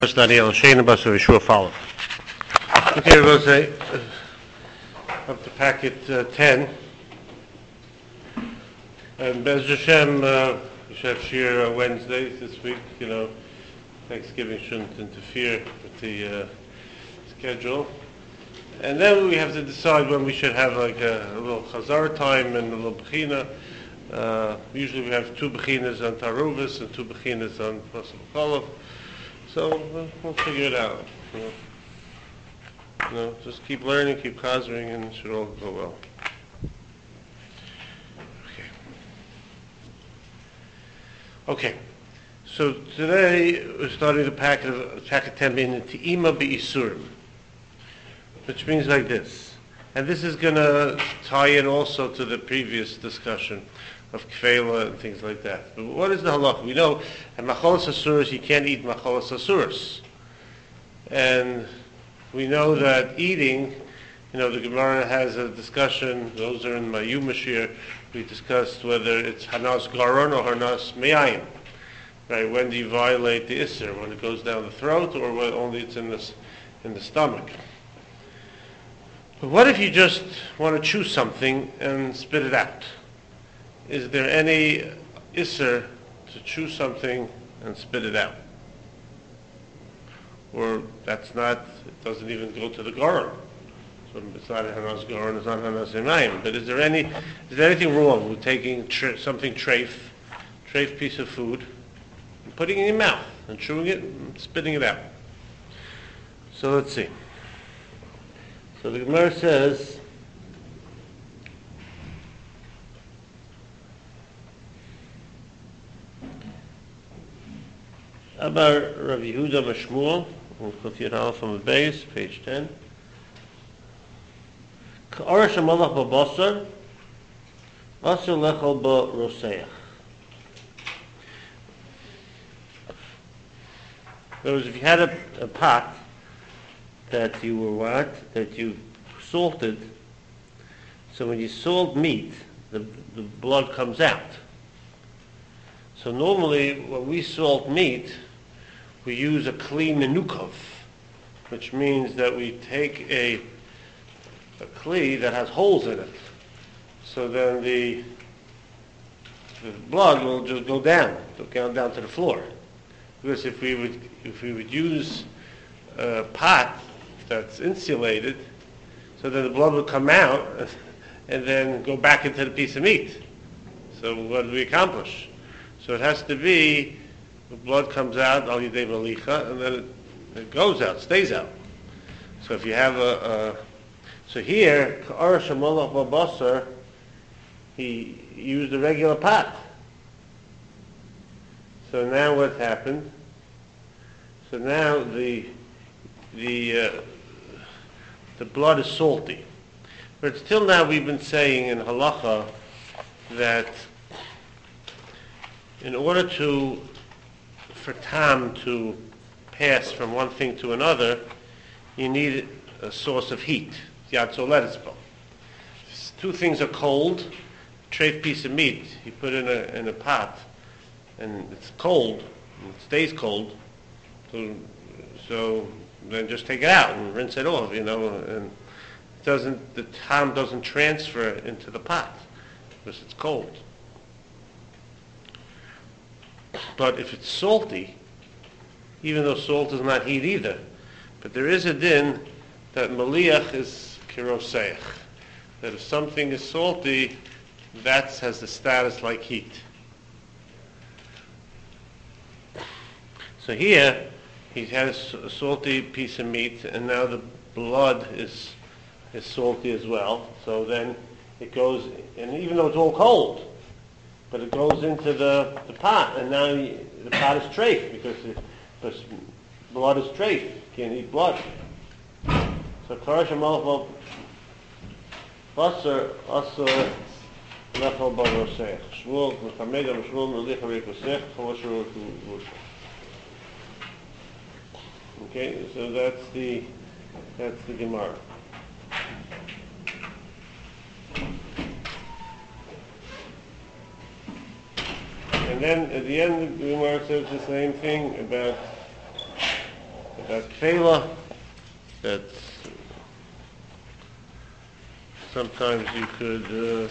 Daniel Shane Bus of Yeshua follow. Okay, we'll say up to packet 10. And Bez Hashem, we should have shir Wednesdays this week. You know, Thanksgiving shouldn't interfere with the schedule. And then we have to decide when we should have like a little chazar time and a little bechina. Usually we have 2 bechinas on Taruvis and 2 bechinas on Pasuk Kolof. So we'll figure it out. You know, just keep learning, keep chazering, and it should all go well. Okay. So today we're starting the packet 10 in Te'ima Be'isurim, which means like this. And this is going to tie in also to the previous discussion of kfela and things like that. But what is the halacha? We know at macholas asuras you can't eat macholas asuras. And we know that eating, you know, the Gemara has a discussion, those are in Mayu Mashir, we discussed whether it's hanas garon or hanas me'ayim. Right, when do you violate the isser? When it goes down the throat or when only it's in the stomach? But what if you just want to chew something and spit it out? Is there any isser to chew something and spit it out? Or that's not, it doesn't even go to the garon. So it's not a hanas garon, it's not hanas emayim. But is there anything wrong with taking something treif piece of food, and putting it in your mouth, and chewing it, and spitting it out? So let's see. So the Gemara says, about Rav Yehuda Mashmuel, Kufiyat Aleph on the base, page 10. Ka'arash hamalach b'basar, asur lechol b'roseach. In other words, if you had a pot that you salted, so when you salt meat, the blood comes out. So normally, when we salt meat, we use a kli menukov, which means that we take a kli that has holes in it. So then the blood will just go down to the floor. Because if we would use a pot that's insulated, so then the blood would come out and then go back into the piece of meat. So what do we accomplish? So it has to be, the blood comes out, al yidei malicha, and then it goes out, stays out. So if you have so here, ka'arash hamalach b'basar, he used a regular pot. So now what happened? So now the blood is salty. But till now we've been saying in halacha that in order for tam to pass from one thing to another, you need a source of heat. Yatzoletispo. 2 things are cold. A treif piece of meat you put in a pot, and it's cold, and it stays cold. So then just take it out and rinse it off, you know, and the tam doesn't transfer into the pot because it's cold. But if it's salty, even though salt is not heat either, but there is a din that maliach is kiroseach, that if something is salty, that has the status like heat. So here, he has a salty piece of meat, and now the blood is salty as well. So then it goes, and even though it's all cold, but it goes into the pot, and now the pot is treif, because blood is treif. You can't eat blood. So karash hamalach b'basar asur lechol b'roseach. Shmuel v'chameda v'shmuel melicha v'kosech chosher v'kusha. Okay, so that's the Gemara. And then at the end, the Gemara says the same thing about kfela, that sometimes you could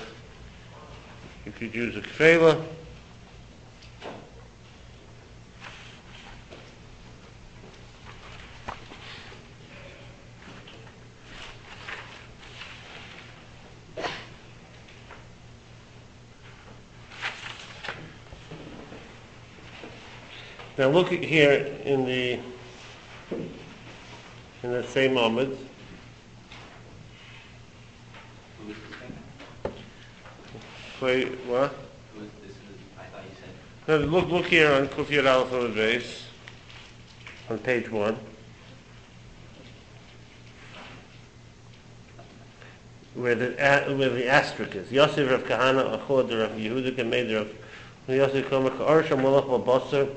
use a kfela. Now look at here in the same Amud. Wait, what? I thought you said. No, look here on Kufiyat Aleph Amud Beis, on page 1. Where the asterisk is. Yosef Rav Kahana Achod Rav Yehuda Kamed Rav Yosef Komer Ka'or Sham Molach Basar.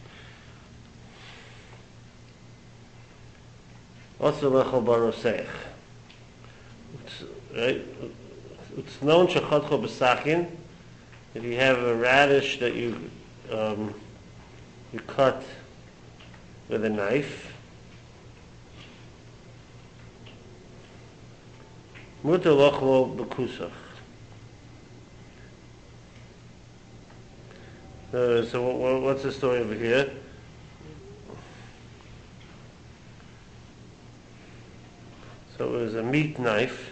Also lechol baroseich. It's known shechadcho b'sakin. If you have a radish that you cut with a knife, muter lochlo b'kusach. So what's the story over here? So it was a meat knife.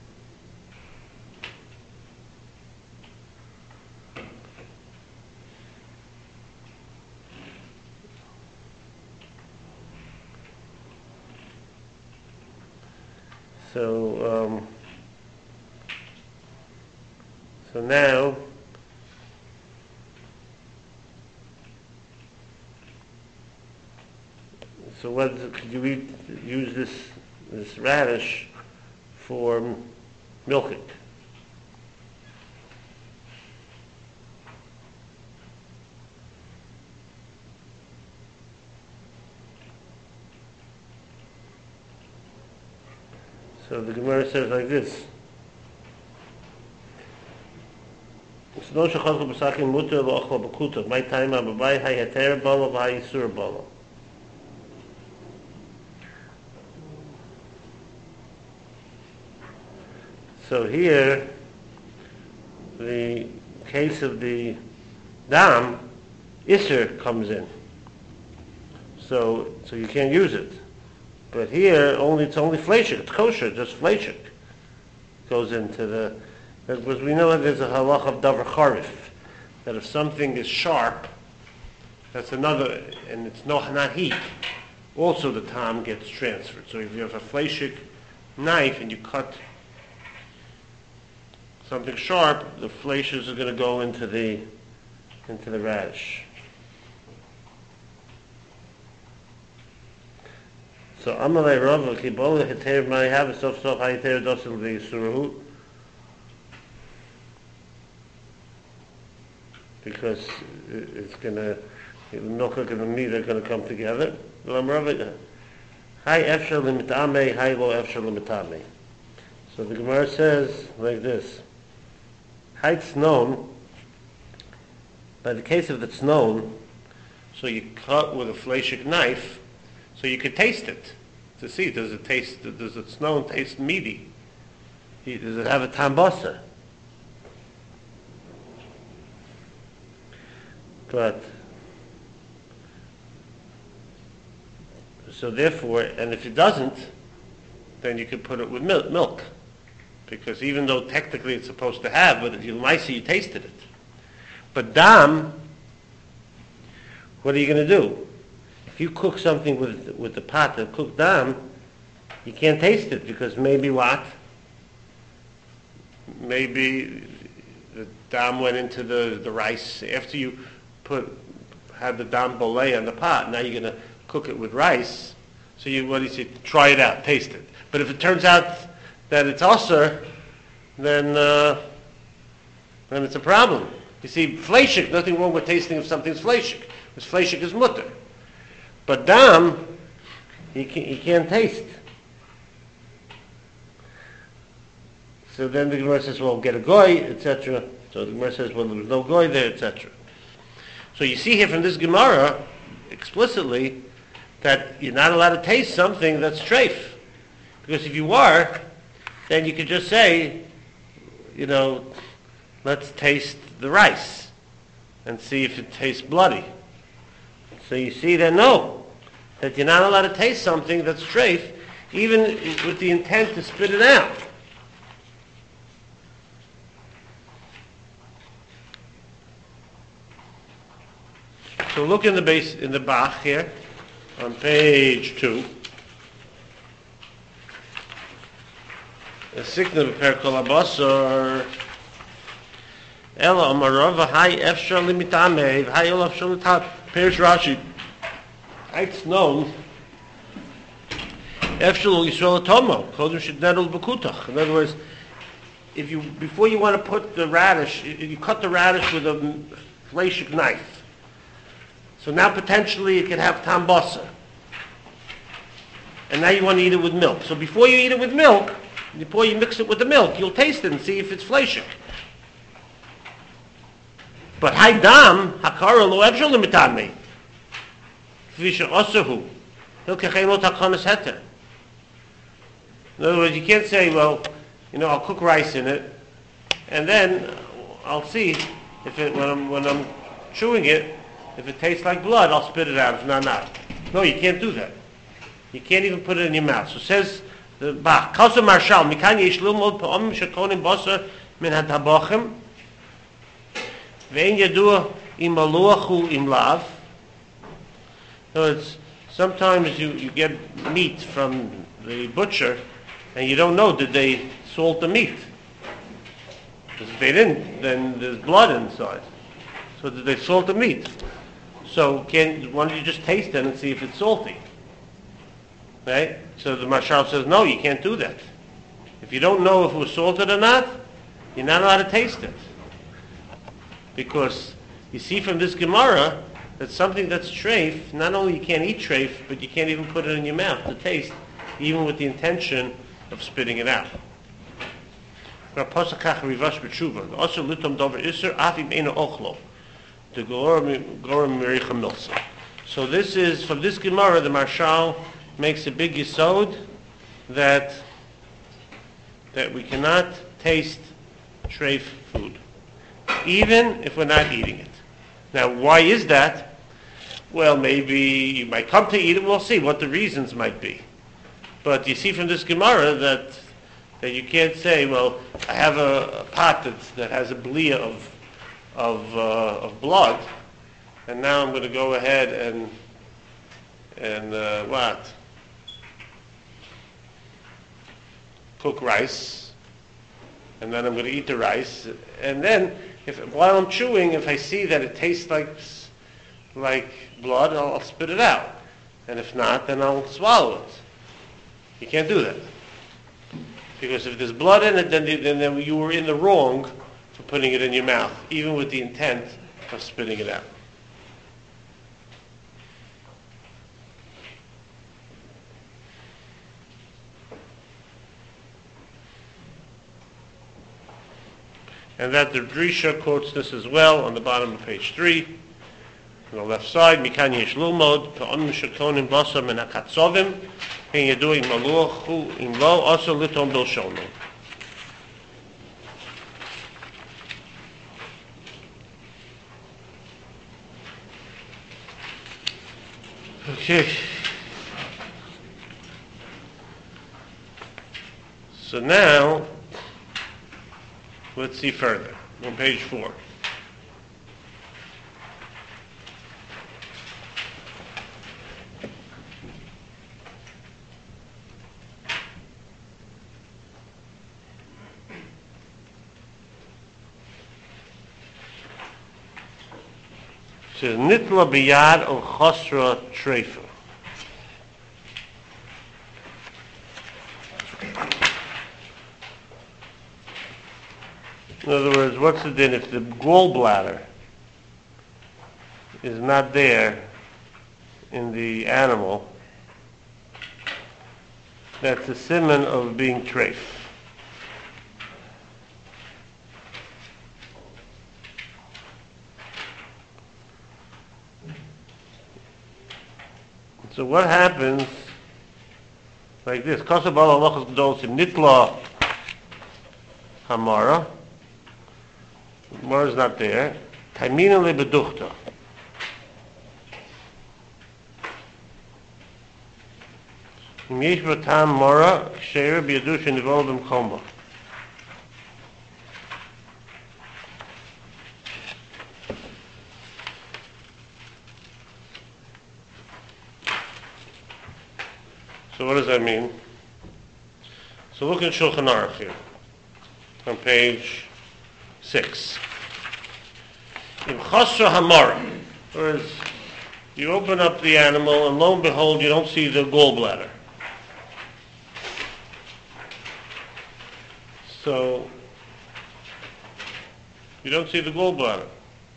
So now what could you use this radish for milking? So the Gemara says like this. So here, the case of the dam, Isser comes in. So you can't use it. But here, it's only fleshik, it's kosher, just fleshik goes into the, because we know that there's a halach of davar charif, that if something is sharp, that's another, and it's not heat, also the tam gets transferred. So if you have a fleshik knife and you cut something sharp, the fleshes are going to go into the radish. So Amalei Rav Kibola Heter Mai have sof Heter Dosil the Surahu, because it's gonna, the milk and the meat are gonna come together. Hi Efshel Limitame, Hi Lo Efshel Limitame. So the Gemara says like this: Hi Tznon. By the case of the Tznon, so you cut with a fleshik knife. So you could taste it to see, does the tznon taste meaty? Does it have a tambasa? But, so therefore, and if it doesn't, then you could put it with milk. Because even though technically it's supposed to have, but you tasted it. But dam, what are you going to do? If you cook something with the pot of cooked dam, you can't taste it because maybe what? Maybe the dam went into the rice. After you had the dam boleh on the pot, now you're going to cook it with rice. So try it out, taste it. But if it turns out that it's usher, then it's a problem. You see, fleshik, nothing wrong with tasting if something's fleshik. Because fleshik is mutter. But dam, he can't taste. So then the Gemara says, well, get a goy, etc. So the Gemara says, well, there was no goy there, etc. So you see here from this Gemara, explicitly, that you're not allowed to taste something that's treif. Because if you are, then you could just say, let's taste the rice and see if it tastes bloody. So you see that no, that you're not allowed to taste something that's treif, even with the intent to spit it out. So look in the Bach here, on page 2. The Sikna b'per kol habasar, ela amarov v'hai efshar limitameh, v'hai ela efshar litat. Perish Rashi. It's known, efshar Yisrael tomo, kodem shednedol b'kutach. In other words, before you want to put the radish, you cut the radish with a fleshik knife. So now potentially it can have tam basar. And now you want to eat it with milk. So before you eat it with milk, before you mix it with the milk, you'll taste it and see if it's fleshik. But haydam hakara lo efshar limitame. Kvisha osahu. Hilkechei lo takanas heter. In other words, you can't say, well, I'll cook rice in it, and then I'll see if when I'm chewing it, if it tastes like blood, I'll spit it out. If not. No, you can't do that. You can't even put it in your mouth. So says the Bach, Kausa Marshal, Mikan yesh lilmod pa'omim shekonim basar min hatabachim, ve'en yadua im maluachu im lav. So sometimes you get meat from the butcher, and you don't know, did they salt the meat? Because if they didn't, then there's blood inside. So did they salt the meat? So why don't you just taste it and see if it's salty? Right? So the Mashal says, no, you can't do that. If you don't know if it was salted or not, you're not allowed to taste it. Because you see from this Gemara that something that's treif, not only you can't eat treif, but you can't even put it in your mouth to taste, even with the intention of spitting it out. So this is, from this Gemara, the Marshal makes a big yesod that we cannot taste treif food, even if we're not eating it. Now, why is that? Well, maybe you might come to eat it. We'll see what the reasons might be. But you see from this Gemara that you can't say, well, I have a pot that has a blia of blood, and now I'm going to go ahead and what? Cook rice, and then I'm going to eat the rice, and then while I'm chewing, if I see that it tastes like blood, I'll spit it out, and if not, then I'll swallow it. You can't do that. Because if there's blood in it, then you were in the wrong for putting it in your mouth, even with the intent of spitting it out. And that the Drisha quotes this as well on the bottom of page 3. On the left side, Mikan yesh lilmod, ka'on mishakonim basar min hakatzovim, and you're doing maluachu im lo, also litom bilshono. Okay. So now, let's see further on page 4. It says, Nitla biyad al chosra treifa. In other words, what's the din if the gallbladder is not there in the animal? That's a siman of being treif. So what happens like this? Kosa bala lachas gedolos im nitla hamara. Mara is not there. Taimina lebeduchta. Im yesh batam mara sheira biyadu shenivol b'mkoma. So what does that mean? So look in Shulchan Aruch here, on page 6. In Chasra Hamara, whereas you open up the animal and lo and behold you don't see the gallbladder. So you don't see the gallbladder.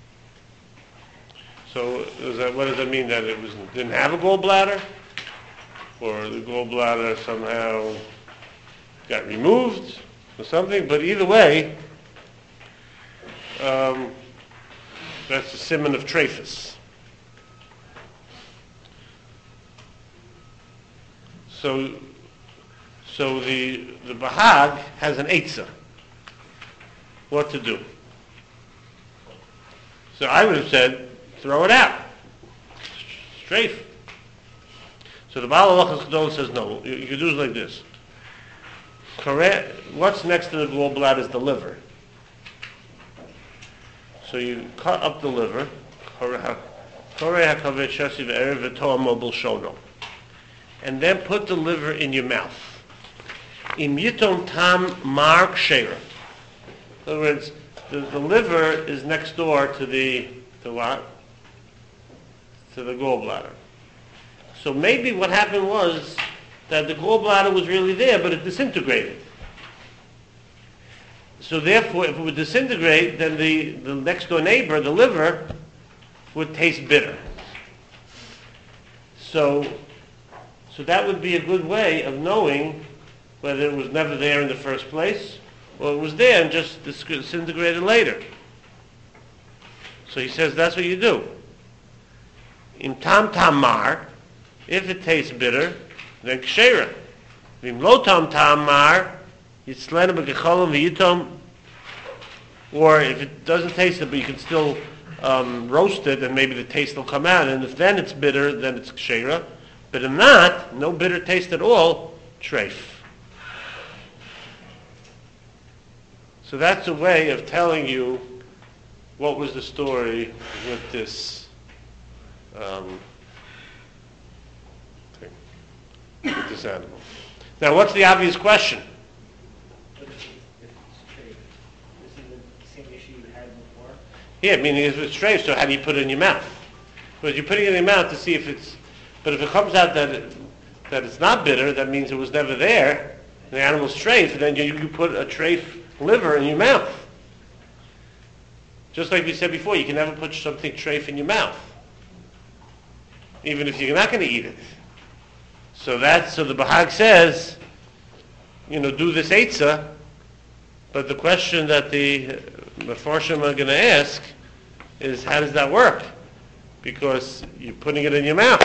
So what does that mean? That it didn't have a gallbladder? Or the gallbladder somehow got removed or something, but either way, that's the siman of Trephus. So the Bahag has an Eitzah. What to do? So I would have said, throw it out. Strafe. So the Baal Halachas Gedolos says no. You can do it like this. Correct. What's next to the gallbladder is the liver. So you cut up the liver. And then put the liver in your mouth. Im yitom tam mar ksheira. In other words, the liver is next door to the what? To the gallbladder. So maybe what happened was that the gallbladder was really there, but it disintegrated. So therefore, if it would disintegrate, then the next door neighbor, the liver, would taste bitter. So that would be a good way of knowing whether it was never there in the first place, or it was there and just disintegrated later. So he says that's what you do. Im tam tamar. If it tastes bitter, then ksheira. V'im lo tam tamar, yitzlena b'gecholim v'yitom. Or if it doesn't taste it, but you can still roast it, and maybe the taste will come out. And if then it's bitter, then it's ksheira. But if not, no bitter taste at all, treif. So that's a way of telling you what was the story with this with this animal. Now, what's the obvious question? If it's straight, isn't the same issue you had before? Yeah, meaning if it's straight, so how do you put it in your mouth? Because you're putting it in your mouth to see if it's, but if it comes out that it's not bitter, that means it was never there, the animal's treif, then you put a treif liver in your mouth. Just like we said before, you can never put something treif in your mouth, even if you're not going to eat it. So the Bahag says, do this eitzah, but the question that the Mefarshim are going to ask is, how does that work? Because you're putting it in your mouth.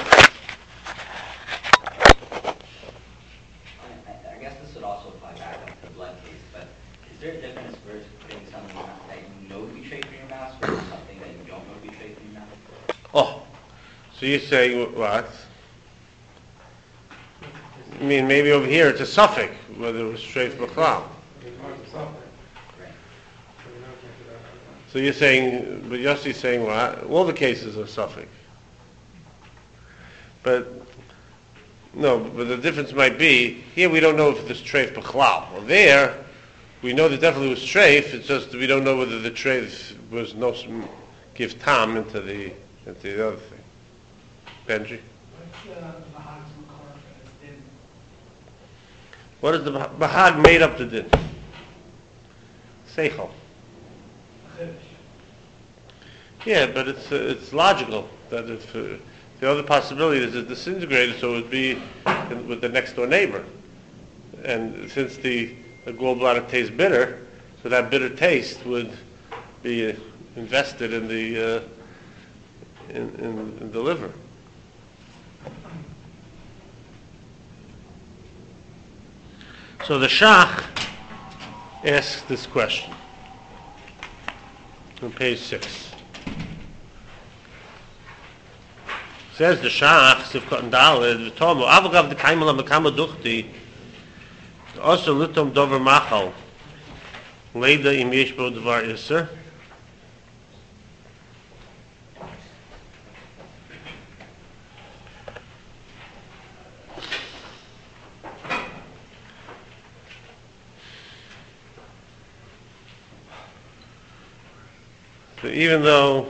I guess this would also apply back up to the blood case, but is there a difference versus putting something that you know would be traced in your mouth versus something that you don't know would be traced in your mouth? Oh, so you're saying what? I mean, maybe over here it's a suffix, whether it was treif b'chlal. So you're saying, but Yossi's saying, well, all the cases are suffix. But, no, but the difference might be, here we don't know if it's treif b'chlal. Well, there, we know that definitely was treif, it's just we don't know whether the treif was no give tam into the other thing. Benji? What is the Bahag made up the din? Seichel. Yeah, but it's logical that if the other possibility is it disintegrated, so it would be with the next door neighbor, and since the gallbladder tastes bitter, so that bitter taste would be invested in the in the liver. So the Shach asks this question on page 6. Says the Shach, Sivkot and Daled, V'tomo, Avagav de Kaimel HaMekama Duchti, also Lutom Dover Machal, Leida Im Yesh Bo Dvar Isser. So even though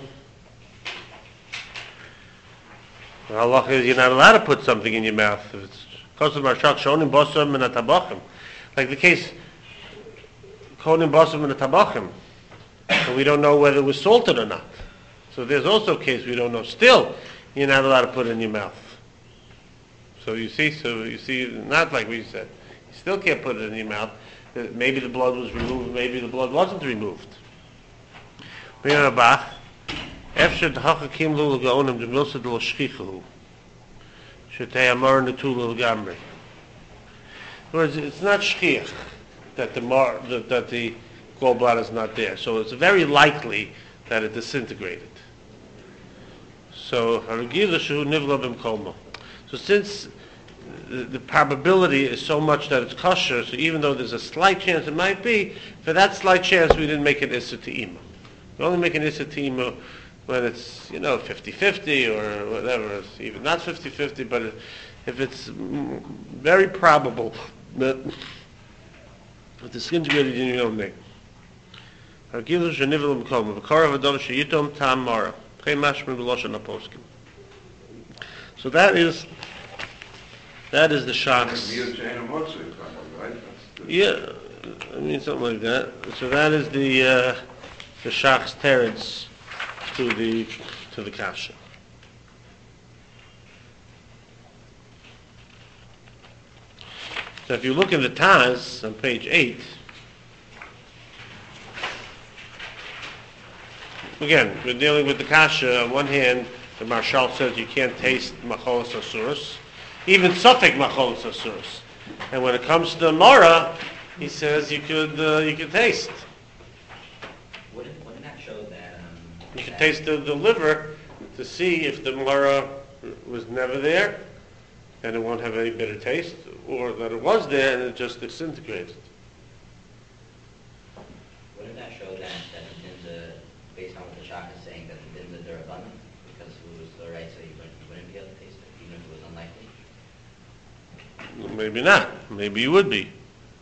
the halacha is you're not allowed to put something in your mouth, if it's kosher marshak shonim basam and atabachim, like the case konim basam and atabachim, and we don't know whether it was salted or not. So there's also a case we don't know. Still, you're not allowed to put it in your mouth. So you see, not like we said, you still can't put it in your mouth. Maybe the blood was removed, maybe the blood wasn't removed. In other words, it's not shchiach that the gallbladder is not there. So it's very likely that it disintegrated. So since the probability is so much that it's kosher, so even though there's a slight chance it might be, for that slight chance we didn't make it issa te'ima. We only make an issa te'ima when it's, 50-50 or whatever. It's even not 50-50, but if it's very probable that the disintegrated in your own name. So that is the Shach's. Yeah, I mean something like that. So that is the Shach's teretz to the kasha. So if you look in the Taz on page 8, again, we're dealing with the kasha. On one hand, the Marshal says you can't taste macholos asuros, even safek macholos asuros. And when it comes to Mara, he says you could taste. Wouldn't that show that? You could taste the liver to see if the Mara was never there, and it won't have any bitter taste, or that it was there and it just disintegrated. Wouldn't that show that the dinza, based on what the Shach is saying, that the dinza they're abundant because it was the right, so you wouldn't be able to taste it, even if it was unlikely? Well, maybe not. Maybe you would be.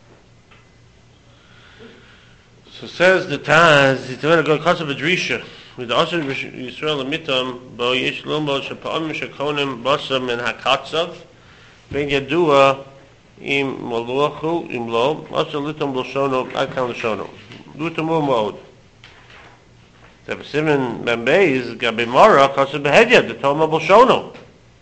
So says the Taz, it's going to go because of a drisha. With the Asher Yisrael Mitam, Bo Yesh Lumbo Shapa'am Shakonim Basam and Hakatzav, Ben Yadua Im Moluachu Im Lo, Asher Litam Loshono, Akam Loshono. Lutamu Mod. The Simen Membeis Gabimara, Kasab Behedya, the Toma Loshono.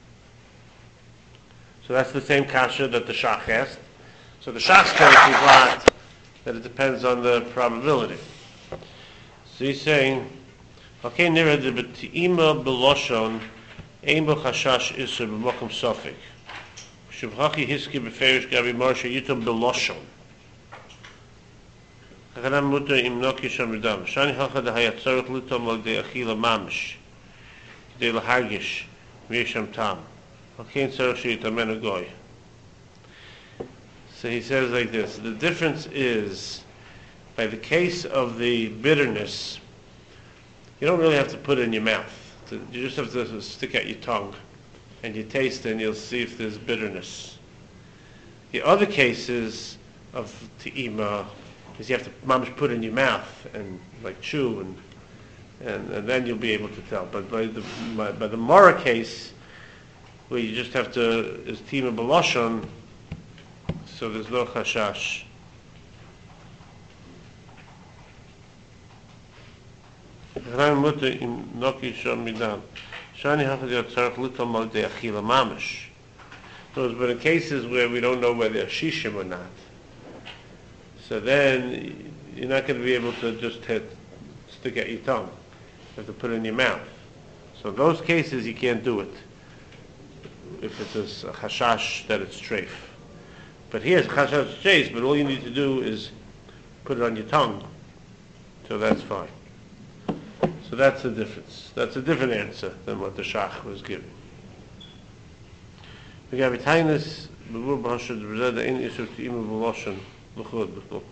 So that's the same kasha that the Shach asked. So the Shach's case is not that it depends on the probability. So he's saying, okay, nira de b'ti'ima b'loshon ein bo chashash isur b'mokum sofik. Shuvhachi hiski b'ferish gabi marsha yitom b'loshon. Chachanam muta im noki sham ridam. Shani hacha de hayat tzarech litom al de achila mamish. De lahargish v'yesham tam. Okay, tzarech sheyitamenu goy. So he says like this, the difference is, by the case of the bitterness, you don't really have to put it in your mouth. You just have to stick out your tongue, and you taste it, and you'll see if there's bitterness. The other cases of te'ima is you have to mamish put it in your mouth, and like chew, and then you'll be able to tell. But by the Mara case, where you just have to, is te'ima b'loshon, so there's no chashash. Those were the cases where we don't know whether they're shishim or not. So then you're not going to be able to just stick out your tongue. You have to put it in your mouth. So those cases you can't do it if it's a chashash that it's treif. But here's chashash chase, but all you need to do is put it on your tongue. So that's fine. So that's the difference. That's a different answer than what the Shach was giving. We have Tainus, Bevur B'Hashad B'Zada in Isur T'ima V'Loshan L'chud B'Chul.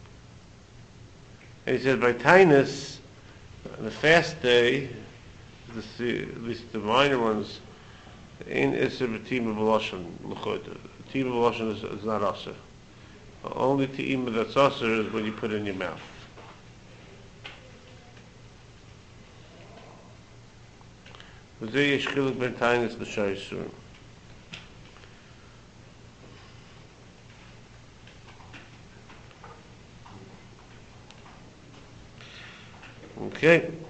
And he said by Tainus, on the fast day, at least the minor ones, in Isur T'ima V'Loshan L'chud. T'ima V'Loshan is not Asur. Only T'ima that's Asur is when you put it in your mouth. וזה יש חילוק בין טיינס לשאר איסורים. Okay.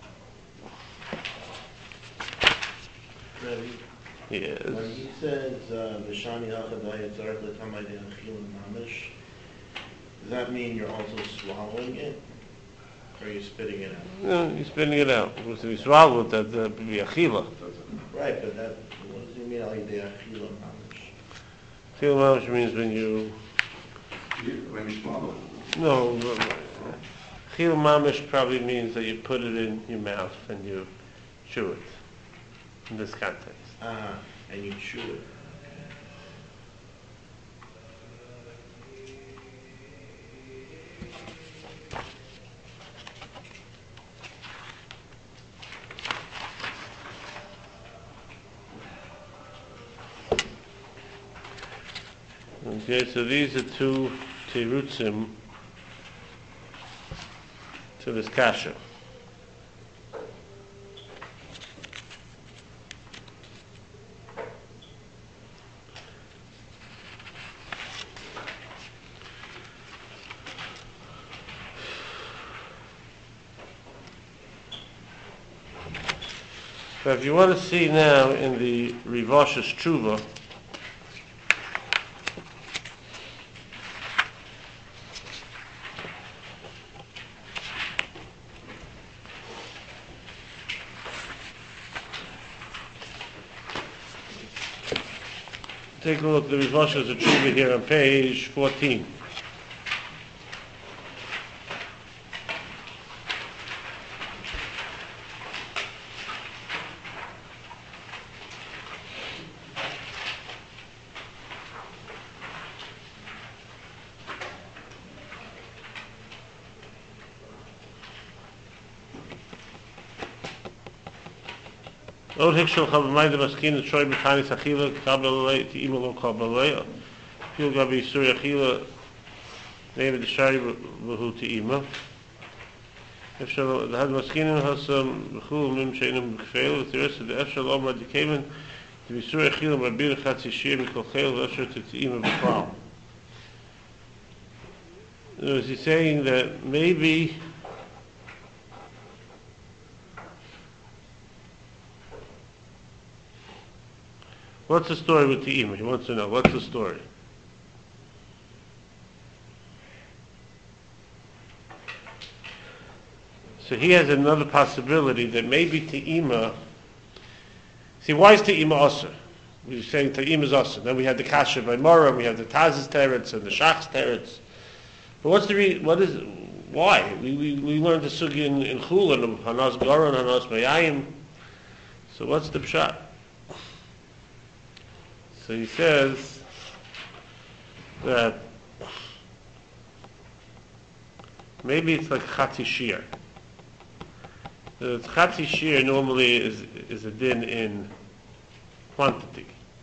Rabbi, Yes. when he says, V'shani ha'chadai yitzarech l'tamai de'achil mamish, does that mean you're also swallowing it? Or are you spitting it out? No, you're spitting it out. Because if you swallow it, that would be achila. Right, but that, what does he mean, al yidei achil mamish? Achila mamash means when you... When you swallow it. No, achila mamash probably means that you put it in your mouth and you chew it. In this context. And you chew it. Okay, so these are two terutzim to this kasha. So if you want to see now in the Rivash's Tshuva, take a look, the Rivash's Tshuva here on page 14. Od hikshel chavamay de maskin troy b'tani sachila kabel ti imelo kabel fil gabi suri achila name the shari v'hu ti ima efshel had maskinin hasam b'chul mim she'inem b'kfeil v'tiris the efshel omra dikemen to be suri achila mabir chatzi shir mikol chel v'asher ti ima b'klal. Is he saying that maybe what's the story with the Ima? He wants to know, what's the story? So he has another possibility that maybe Te'ima, see, why is Te'ima Asr? We're saying Te'ima is Asr. Then we have the Kasha by Mora, we have the Taz's Teretz and the Shach's Teretz. But why? We learned the Sugi in Chul, and Hanas Goron, Hanas Mayayim. So what's the Pshat? So he says that maybe it's like Chatzi Shir. The Chatzi Shir normally is a din in quantity,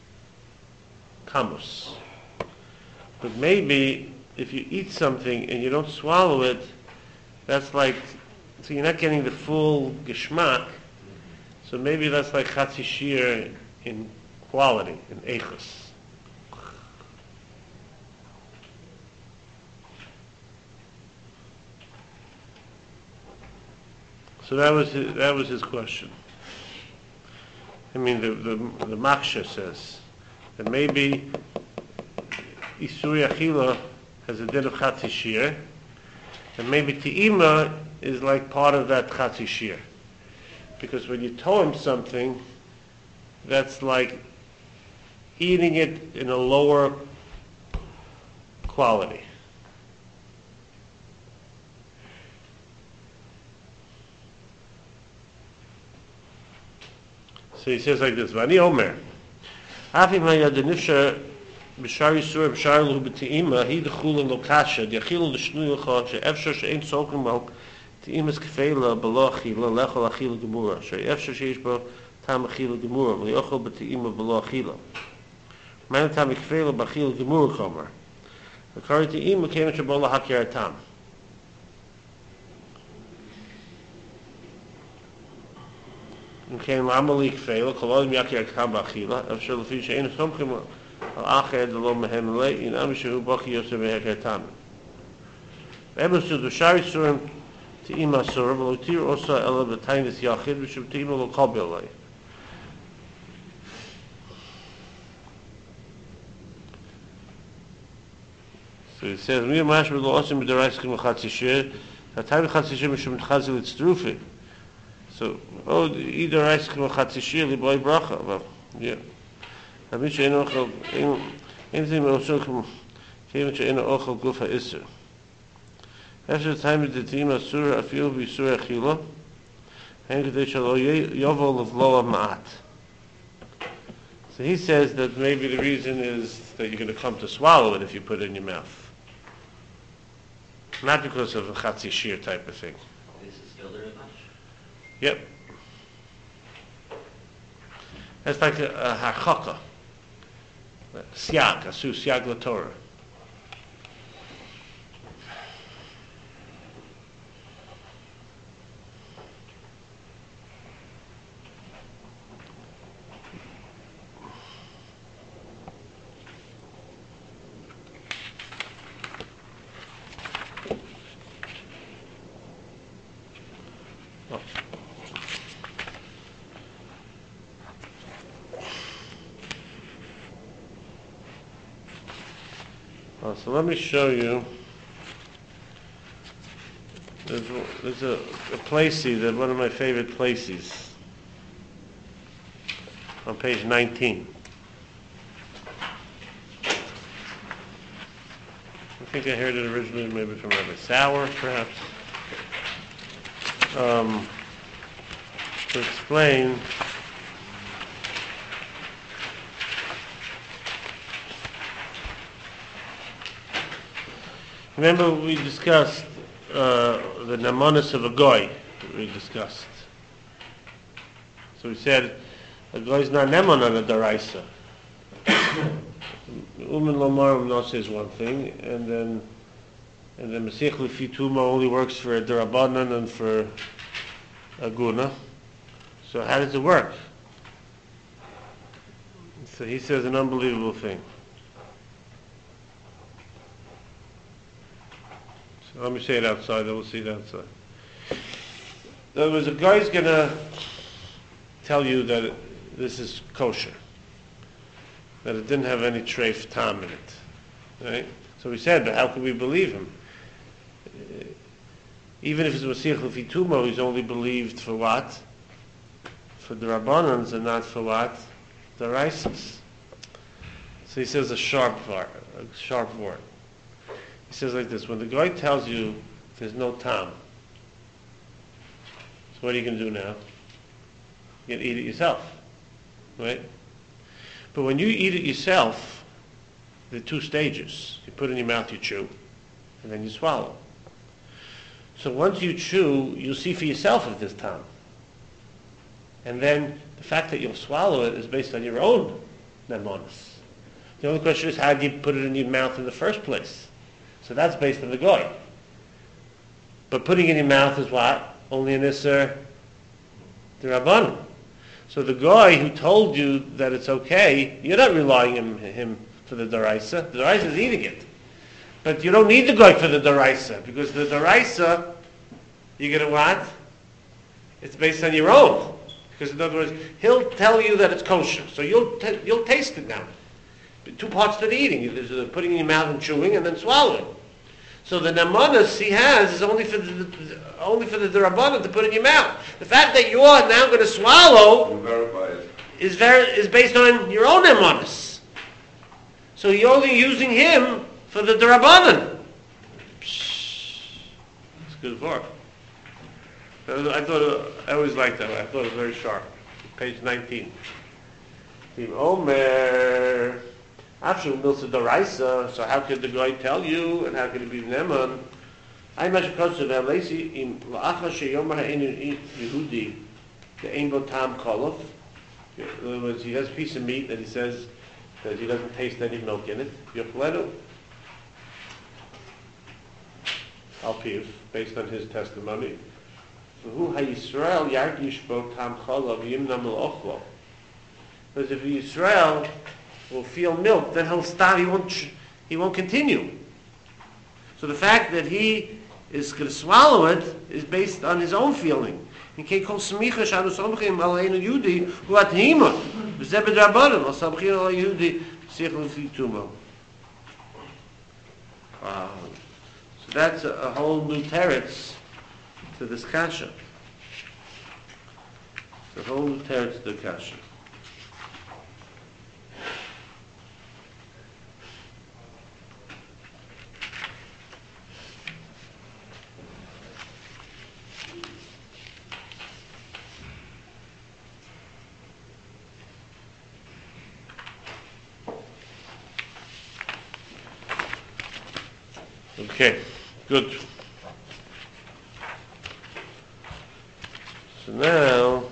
kamus. But maybe if you eat something and you don't swallow it, that's like, so you're not getting the full geschmack. So maybe that's like Chatzi Shir in quality, in eichus. So that was his question. I mean, the Maksha says that maybe Isuri Achila has a din of Chatzi Shir, and maybe Te'ima is like part of that Chatzi Shir. Because when you tow him something, that's like eating it in a lower quality. So he says like this, Vani Omer, Afi Mayad Nifsha B'shar Yisur B'shar Lu B'Te'ima Hi D'chulin Lo Kasha D'Achilu D'Shnui L'cha She'efshar She'ein Sokum Al Te'imas Kefela B'lo Achila Lechol Achila Gemura She'efshar She'esh Bo Tam Achila Gemura V'Yochol B'Te'ima B'lo Achila Man Tam Kefela B'Achila Gemura Komer V'Kari Te'ima Kemen Shebo L'Hakir Tam וכן למה להכפל, כל עוד מייקר הקם באכילה, אפשר לפי שאין סומכים על אחר דלא מהם אלי, אינם שהוא בוכי יוסף בהקר תאמן. ואמרסו דושר איסורים תאים אסור, ולא תיר עושה אלא בטיינס יחיד, ושבתאים לא קובל אלי. So it says, מי ממש ולא עושים בדרייסקים לחצי שיר, התאים לחצי שיר משום תחזי לצטרופי. So, either rice can chatzi shir li boy bracha, but yeah. Abin she'eno ochel, anything also can, kemen she'eno ochel gufa iser. After the time of the team asur afil b'isur achila, and kadei shalo yovel of loa ma'at. So he says that maybe the reason is that you're going to come to swallow it if you put it in your mouth. Not because of a chatzi shir type of thing. This is still there as much? Yep. That's like a harchaka. Siag, asu siag la Torah. So let me show you. There's a placey, that one of my favorite places, on page 19. I think I heard it originally maybe from Rabbi Sauer, perhaps, to explain remember we discussed the namonis of a goy. We discussed. So we said a goy is not nemon on a daraisa. Umen lomarim no says one thing, and then Masech Lefi Tuma only works for a darabanan and for a guna. So how does it work? So he says an unbelievable thing. Let me say it outside, then we'll see it outside. In other words, a guy's going to tell you that this is kosher, that it didn't have any treif tam in it. Right? So we said, but how can we believe him? Even if it's Masech Lefi Tumo, he's only believed for what? For the Rabbanans and not for what? The Rises. So he says a sharp word. He says like this, when the guy tells you there's no tam, so what are you going to do now? You're going to eat it yourself, right? But when you eat it yourself, there are two stages. You put it in your mouth, you chew, and then you swallow. So once you chew, you'll see for yourself if there's tam. And then the fact that you'll swallow it is based on your own nemonis. The only question is, how do you put it in your mouth in the first place? So that's based on the goy. But putting it in your mouth is what? Only an Isser D'Rabbanan. So the guy who told you that it's okay, you're not relying on him for the Daraisa. The Daraisa is eating it. But you don't need the guy for the Daraisa, because the Daraisa, you're going to what? It's based on your own. Because in other words, he'll tell you that it's kosher. So you'll taste it now. Two parts to the eating. There's putting in your mouth and chewing, and then swallowing. So the namanas he has is only for the D'Rabbanan to put in your mouth. The fact that you are now going to swallow is based on your own namanas. So you're only using him for the Darabanan. It's good work. I always liked that. I thought it was very sharp. Page 19. Omer, Afshu Milsa Daraisa. So how could the guy tell you, and how could it be Neman? I imagine because of Lacey in La'acha Sheyomar Ha'inu Yehudi, the Ein Bo Tam Kolof. In other words, he has a piece of meat that he says that he doesn't taste any milk in it. Yochledu. Al-Piv, based on his testimony. Who ha-Yisrael yargish bo tam chalav yimnam al-ochlo. Because if Yisrael will feel milk, then he'll stop, he won't continue. So the fact that he is going to swallow it is based on his own feeling. In kei kol smicha shanu somchim al einu yudi hu at-hima. V'zeh b'drabanan al samchim al yudi sichel v'tumo. Wow. So that's a whole new teretz to this kasha. It's a whole new teretz to the kasha. Okay, good. So now,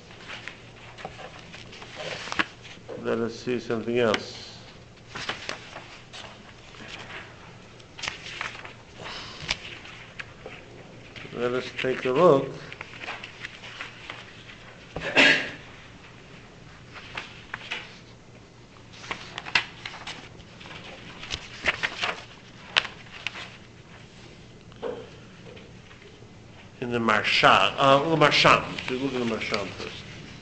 let us see something else. Let us take a look. In the Marsham. So look at the Marsham first.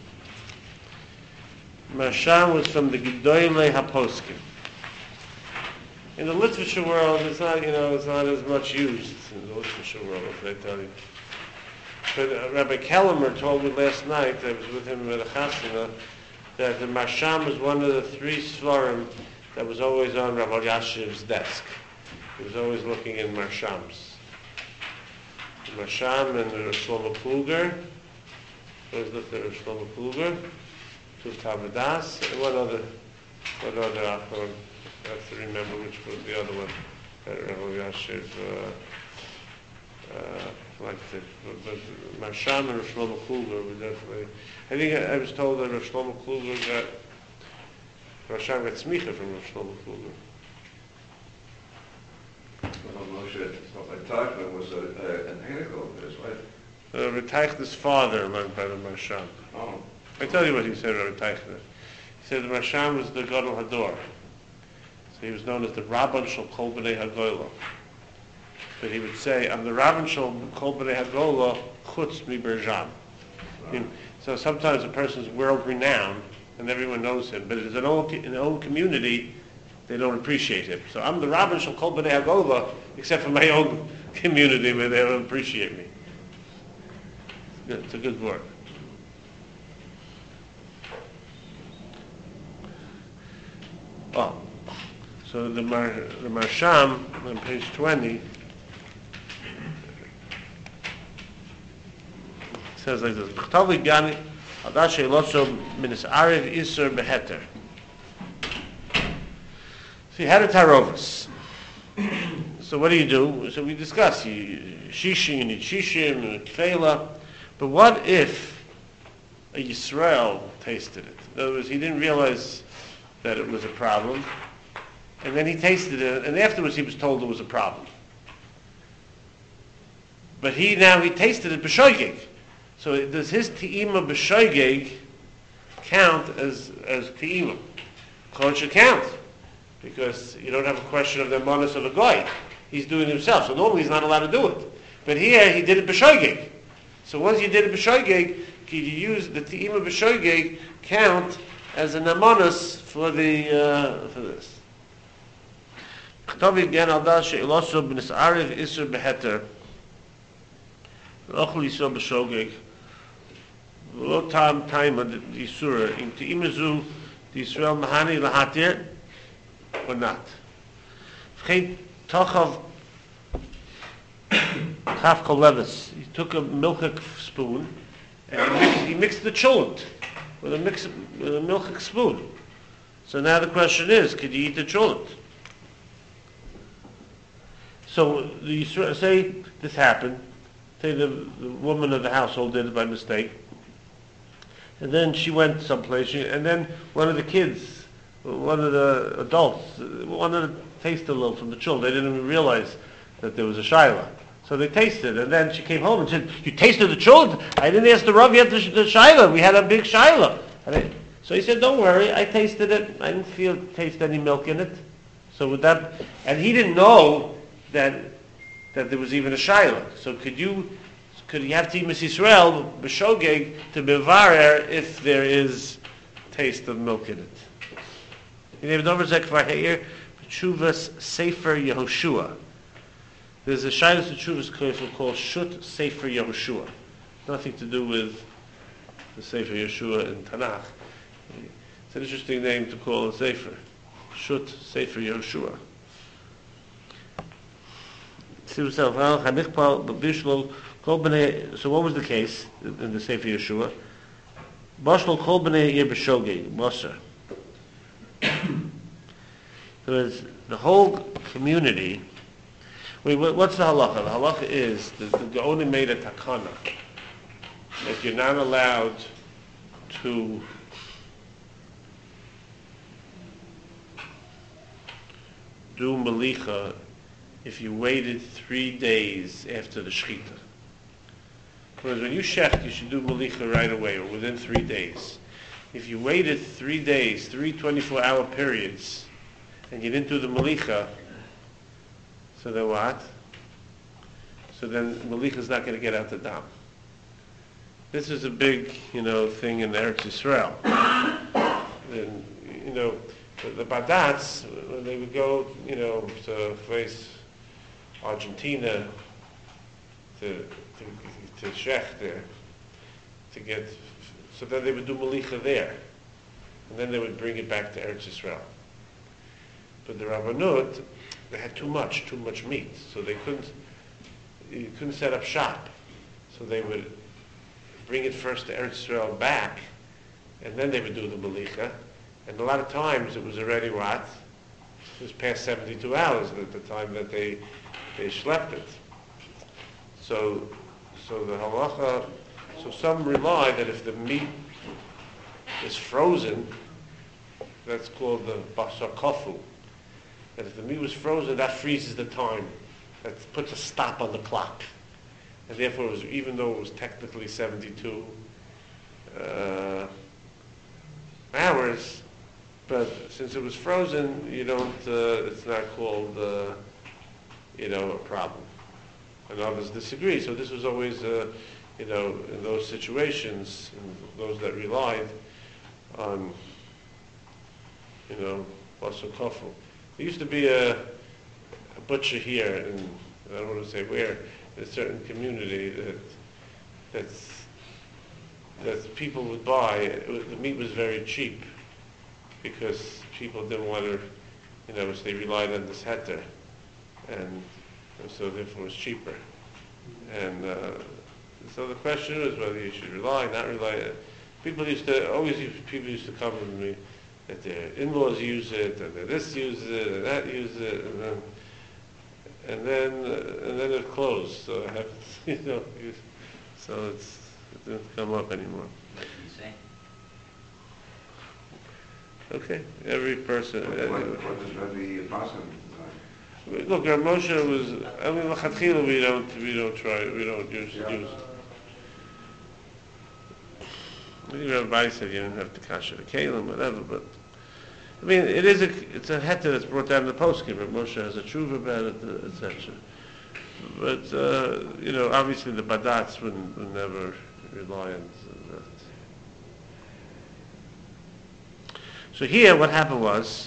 Marsham was from the Gedoylei HaPoskim. In the literature world, it's not as much used in the literature world, what can I tell you? But Rabbi Kellemer told me last night, I was with him at a chasana, that the Marsham was one of the three svarim that was always on Rabbi Yashiv's desk. He was always looking in Marshams. Marsham and Shlomo Kluger. Always looked at Shlomo Kluger. Tuv Tavadas. And what other Achron? I have to remember which was the other one. Rabbi Yashiv liked it. But Marsham and Shlomo Kluger were definitely. I think I was told that Shlomo Kluger Marsham got smicha from Shlomo Kluger. Moshe Teichman was an Hegel of his, right? Rabbi Teichman's father learned by the Marsham. Oh. I tell you what he said, Rabbi Teichman. He said the Marsham was the Gadol Hador. So he was known as the Rabban Shel Kol B'nei Hagoyla. But he would say, I'm the Rabban Shel Kol B'nei Hagoyla Chutz Mi Berjam. So sometimes a person's world-renowned, and everyone knows him, but in his own community, they don't appreciate him. So I'm the Rabban Shel Kol B'nei Hagoyla, except for my own community where they don't appreciate me. It's a good word. Oh, so the Marsham on page 20 says like this: "Chtavi gani adashe loso minis ariv iser beheter." So you had a tarovus. So what do? So we discuss shishim and shishim and kfela. But what if a Yisrael tasted it? In other words, he didn't realize that it was a problem, and then he tasted it, and afterwards he was told it was a problem. But he tasted it b'shoigeg. So does his te'ima b'shoigeg count as te'ima? It should count, because you don't have a question of the manas of a goy. He's doing it himself, so normally he's not allowed to do it. But here he did it b'shoigeg. So once you did it b'shoigeg, can you use the te'ima b'shoigeg count as an amonis for this? Chtavi again al das she'iloso b'nis ariv isur beheter v'ochel yisur b'shogeg v'lo tam taima d'isura im te'imazu d'Yisrael mahani lahatir or not. V'chein tochav chaf kol levis. He took a milchik spoon and he mixed the cholent with a milchik spoon. So now the question is, could you eat the cholent? So you say this happened. Say the woman of the household did it by mistake. And then she went someplace, and then one of the kids, one of the adults, wanted to taste a little from the children. They didn't even realize that there was a shaila. So they tasted, and then she came home and said, "You tasted the children? I didn't ask the Rav yet the shaila. We had a big shaila." So he said, "Don't worry, I tasted it. I didn't taste any milk in it." So with that, and he didn't know that there was even a shaila. So could you have to eat Mrs. Yisrael b'shogeg to bevarer if there is taste of milk in it? You have over zekvar here, Chuvas Sefer Yehoshua. There's a Shailas of Chuvas called Shut Sefer Yehoshua. Nothing to do with the Sefer Yehoshua in Tanakh. It's an interesting name to call a Sefer. Shut Sefer Yehoshua. So what was the case in the Sefer Yeshua? Bashlo kol b'nei ir b'shogeg, Moser. So it's the whole community. What's the halacha? The halacha is that the Gaonim made a takana that you're not allowed to do melicha if you waited 3 days after the shechita. Whereas when you shecht, you should do melicha right away or within 3 days. If you waited 3 days, 3 24-hour periods, and you didn't do the melicha, so then what? So then melicha is not going to get out the dam. This is a big, thing in Eretz Yisrael. And, the Badats, when they would go, to face Argentina, to Shech there, so then they would do Malicha there, and then they would bring it back to Eretz Yisrael. But the Rabbanut, they had too much meat, so you couldn't set up shop. So they would bring it first to Eretz Yisrael back, and then they would do the Malicha. And a lot of times it was already what? It was past 72 hours at the time that they schlepped it. So the halacha, so some rely that if the meat is frozen, that's called the basar kofu. That if the meat was frozen, that freezes the time. That puts a stop on the clock. And therefore, even though it was technically 72 hours, but since it was frozen, it's not called, a problem. And others disagree. So this was always, in those situations, and those that relied on, basar kofu. There used to be a butcher here, and I don't want to say where, in a certain community that people would buy. The meat was very cheap because people didn't want to, so they relied on this heter, and so therefore it was cheaper. And so the question is whether you should rely, not rely. People used to come to me that their in-laws use it, and that this uses it, and that uses it, and then it closed. So I have, so it didn't come up anymore. What did you say? Okay, every person. What does Rabbi Bassan design? Look, Rav Moshe was. L'chatchila we don't use. I think Rabbi said you didn't have to kasher the kalim, whatever. But it's a heter that's brought down in the poskim. Rav Moshe has a tshuva about it, etc. But obviously the badats would never rely on that. So here, what happened was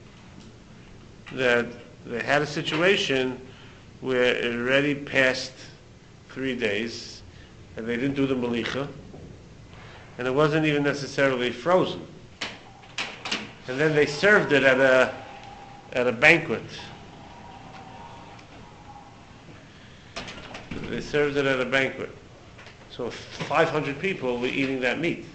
that they had a situation where it already passed 3 days, and they didn't do the malicha, and it wasn't even necessarily frozen. And then they served it at a banquet, they served it at a banquet. So 500 people were eating that meat.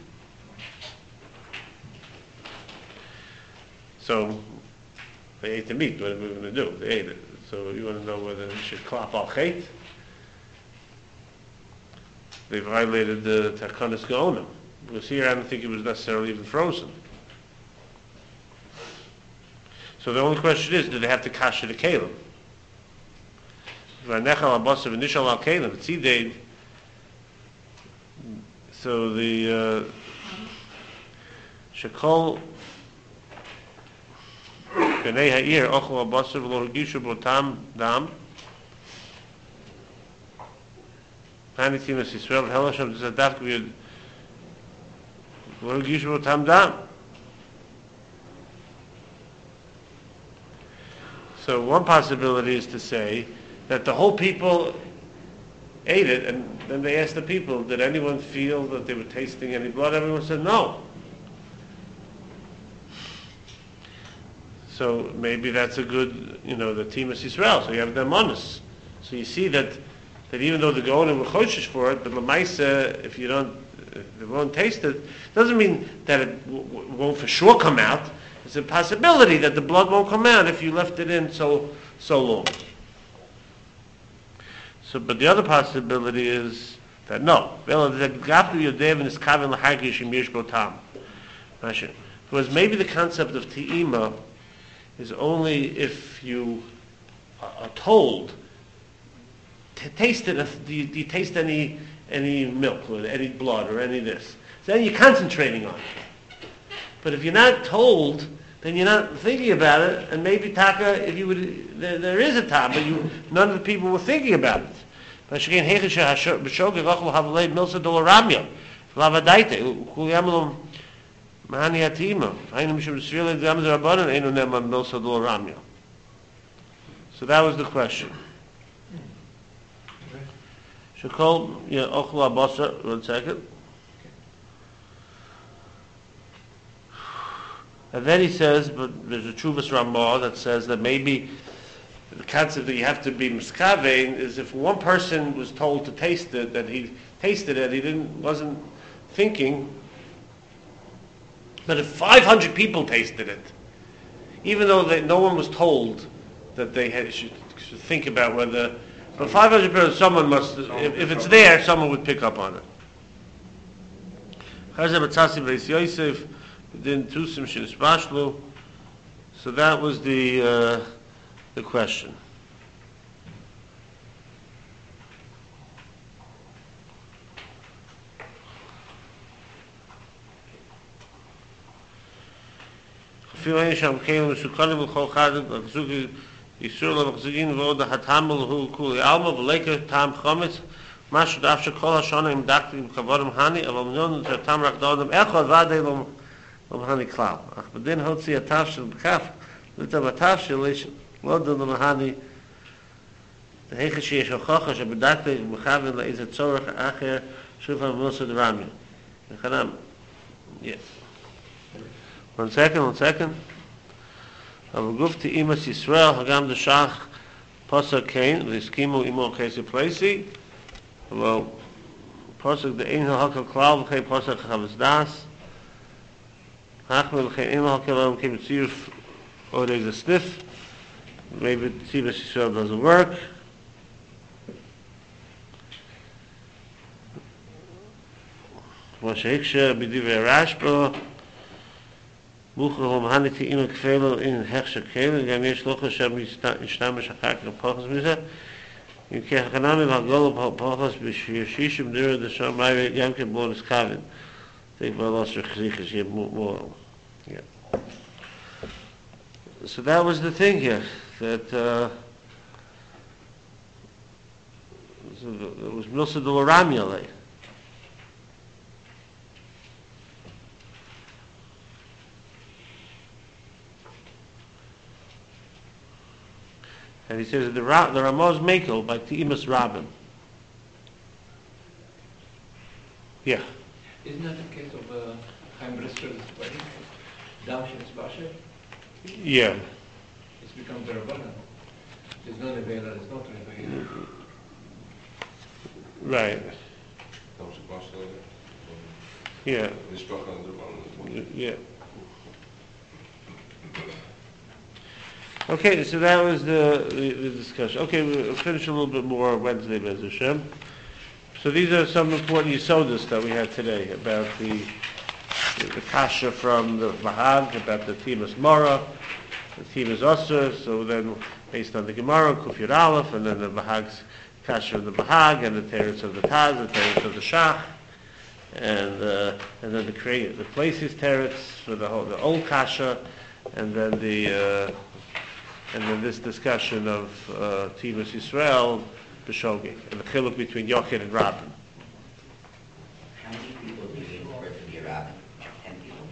So they ate the meat. What are we going to do? They ate it. So you want to know whether they should klap al chet? They violated the Takanas Gaonim. Because here I don't think it was necessarily even frozen. So the only question is, do they have to kasher the kelim? So the shekol b'nei ha'ir ochel ha'basar v'lo hargishu b'otam dam pani timas Yisrael v'hel Hashem tzadaf k'v'yod v'lo hargishu b'otam dam. So one possibility is to say that the whole people ate it, and then they asked the people, did anyone feel that they were tasting any blood? Everyone said no. So maybe that's a good, the Timas Yisrael. So you have the Amonis. So you see that even though the Gaonim were choshish for it, but Lamaisa, if they won't taste it, doesn't mean that it won't for sure come out. It's a possibility that the blood won't come out if you left it in so long. So, but the other possibility is that no. Because maybe the concept of te'ima is only if you are told to taste it. Do you taste any milk or any blood or any of this? So then you're concentrating on it. But if you're not told, then you're not thinking about it, and maybe taka, if you would, there is a time, but none of the people were thinking about it. So that was the question. One second. And then he says, but there's a Chuvas Ramah that says that maybe the concept that you have to be miskavein is if one person was told to taste it, that he tasted it, he wasn't thinking. But if 500 people tasted it, even though no one was told that they should think about whether, but 500 people, someone must, if it's there, someone would pick up on it. So that was the question. Hani Klau. Ach, bedin hot sie a tafshel b'kaf, lit a tafshel ish lodu l'mahani, the heiche sheyesh hochocha shebedakte b'chavin la'iz a tzorach acher shufan v'mosa d'rami. Nechanam. Yes. One second. Aber gufti imas Yisrael hagam d'shach posak kein, v'hiskimu imo chesi plesi, well, posak de'in ha'hakal Klau v'chei posak chavaz das, or there's a sniff, maybe Tzivas Yisrael doesn't work. Moshe Hiksha b'divrei Rashba, Bucher hom haniti ima kfelo in hechsha kele, gam yesh locha shem yishtamish achar כך pochas mize, im kechanami v'hagolo pochas b'shishim dira d'sham ma'ire yam ke bonus kavin. Think about lost your chzichas here more. Yeah. So that was the thing here, that it was Milsa de Laramia. And he says that the Ramaz Mekel by Ti'imas Rabin. Yeah. Isn't that the case of Chaim Brister's wedding? Damshin Basher? Yeah. It's become the Rabbanan. There's no Nevela, there's not Nevela. Right, yeah, yeah. Okay, so that was the discussion. Okay, we'll finish a little bit more Wednesday, Bez Hashem. So these are some important yisodas that we had today about the kasha from the Bahag, about the Timas Mara, the Timas Osir. So then, based on the Gemara, Kufir Aleph, and then the Bahag's kasha of the Bahag, and the teretz of the Taz, the teretz of the Shach, and then the places teretz for the old kasha, and then this discussion of Timas Yisrael, B'Shogeg, and the chiluk between Yochid and Rabbin. How many people do you need for it to be a rabbin? 10 people?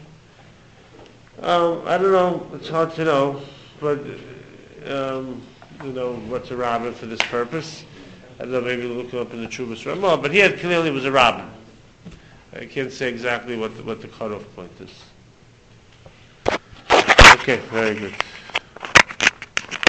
I don't know. It's hard to know, but what's a rabbin for this purpose? I don't know. Maybe look it up in the Chuvas Ramah. But he clearly was a rabbin. I can't say exactly what the cutoff point is. Okay, very good.